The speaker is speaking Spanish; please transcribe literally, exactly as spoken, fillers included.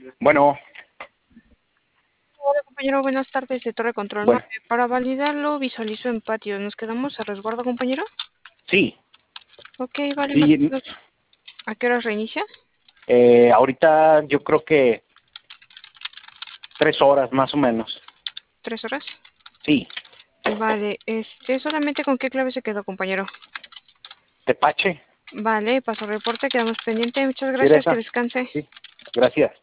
Bueno, Hola compañero, buenas tardes de Torre Control bueno, nueve. Para validarlo visualizo en patio. ¿Nos quedamos a resguardo, compañero? sí, Ok, vale, más o sí, menos. ¿A qué hora reinicia? eh, ahorita yo creo que tres horas más o menos. ¿Tres horas? Sí, Vale, este, solamente con qué clave se quedó, compañero. Tepache, Vale, paso reporte, quedamos pendiente. Muchas ¿sí era gracias, que esa? descanse. Sí, gracias.